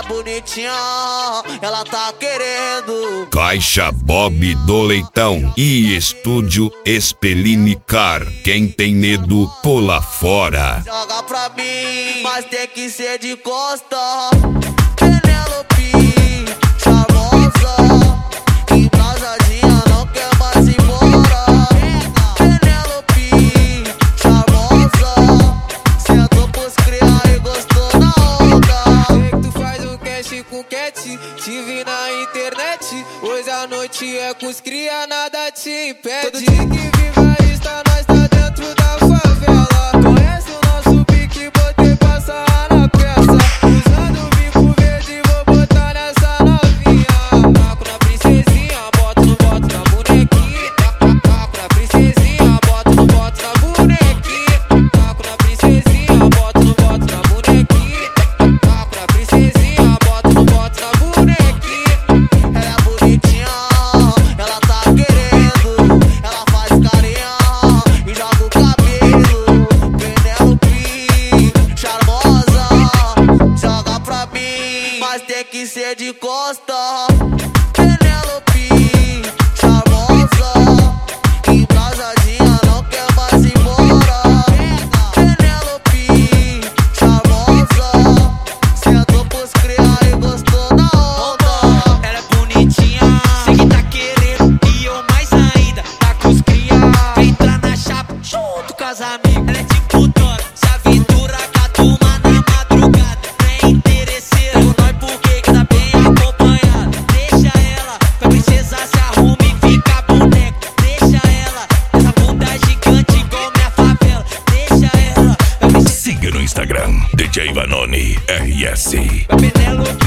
bonitinha, ela tá querendo. Caixa Bob do Leitão e Estúdio Espelini Car. Quem tem medo, pula fora. Joga pra mim, mas tem que ser de costa. Penelope, charmosa, embrasadinha, não quer mais ir embora. Penelope, charmosa, sentou pros criar e gostou na onda. Sei que tu faz o cash com cat, te vi na internet. Hoje a noite é com os cria, nada te impede. Todo dia que viva está, nós tá dentro da favela. Conhece o nosso pique, botei pra sarrar na peça. Usando o bico verde, vou botar nessa novinha. Taco na princesinha, boto no boto na bonequinha. Taco na princesinha, boto no boto na bonequinha. Taco na princesinha, boto no boto na bonequinha. Taco na princesinha, boto no boto na bonequinha. Ela é bonitinha, ela tá querendo. Ela faz carinha e joga o cabelo. Penelope, charmosa, joga pra mim, mas tem que ser de costa. Penelope, charmosa, embrasadinha, não quer mais ir embora. Penelope, charmosa, sentou pros criar e gostou na onda. Ela é bonitinha, sei que tá querendo. E eu mais ainda, tá com os cria. Vem entrar na chapa, junto com as amigas. Ela é tipo Dora, se aventura com a turma na madrugada. Não é interesseira, com nós porque que tá bem acompanhada. Deixa ela, pra princesa se arruma e fica boneca. Deixa ela, essa bunda gigante igual minha favela. Deixa ela, pra princesa. Siga no Instagram, DJ Vanoni RS. Penelope.